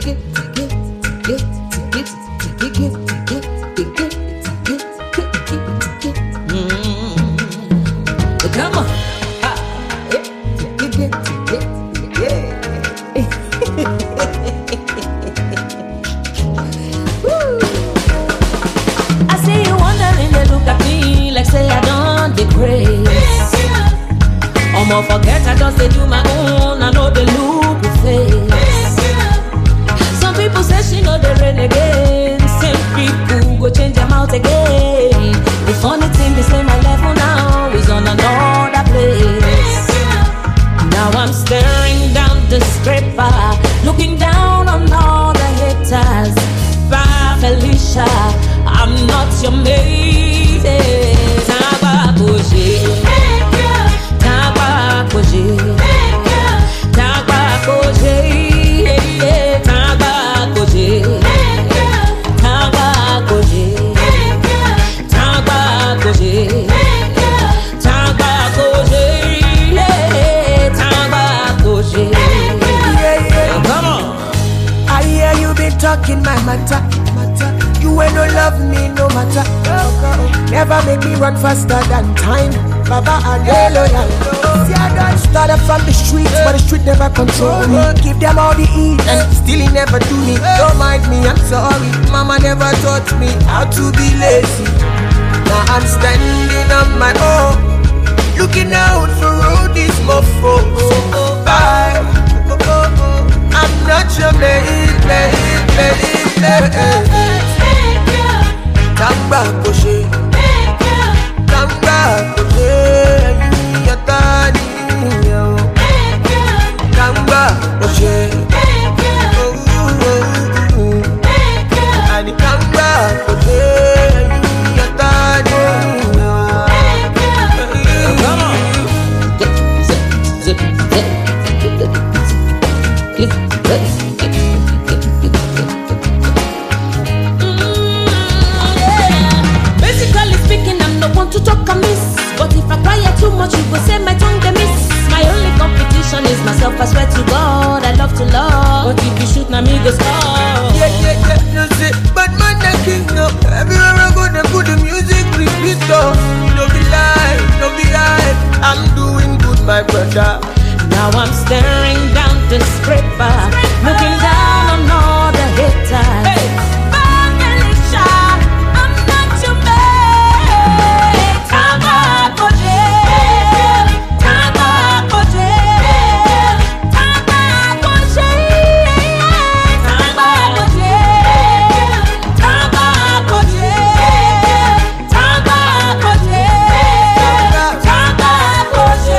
Come on. I see you wondering, they look at me like say I don't decrease. I'ma forget I just do my own, I know they look with face. Some people say she know they renegade, same people go change them out again. The funny thing is say my level now is on another place. Now I'm staring down the scraper, looking down on all the haters. Bye Felicia, I'm not your mate. Taba Koji, Taba Koji, Taba Koji, Taba Koji, Taba Koji, Taba Koji, Taba Koji, Come on. I hear you be talking my matter. You ain't no love me no matter. Never make me run faster than time. Baba and loyal. See I done started from the streets, but the street never control me. Give them all the ease and still he never do me. Don't mind me, I'm sorry. Mama never taught me how to be lazy. Now I'm standing on my own, looking out for all these mofos. Bye. I'm not your mate. Tamba Koshi, Tamba Koshi, Yatani, Tamba Koshi, and Tamba Koshi, Yatani. Come on. Basically speaking, I'm not one to talk amiss, but if I cry too much, you go say my tongue they miss. My only competition is myself. I swear to God, I love to love, but if you shoot, na me go score. Yeah, no say, but man I king now. Everywhere I go, they put the music repeat though. No be lie, I'm doing good, my brother. Now I'm staring down the scraper, looking down on all the haters. Hey. Felicia, I'm not your mate. Taba Koji, Taba Koji, Taba Koji, Taba Koji, Taba Koji, Taba Koji, Taba Koji.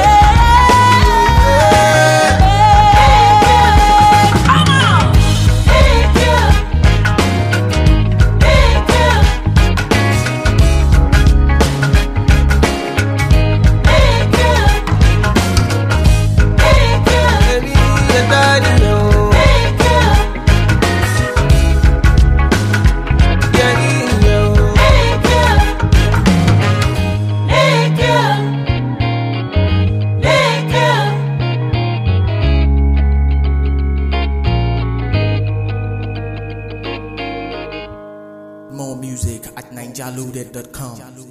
More music at ninjaloaded.com.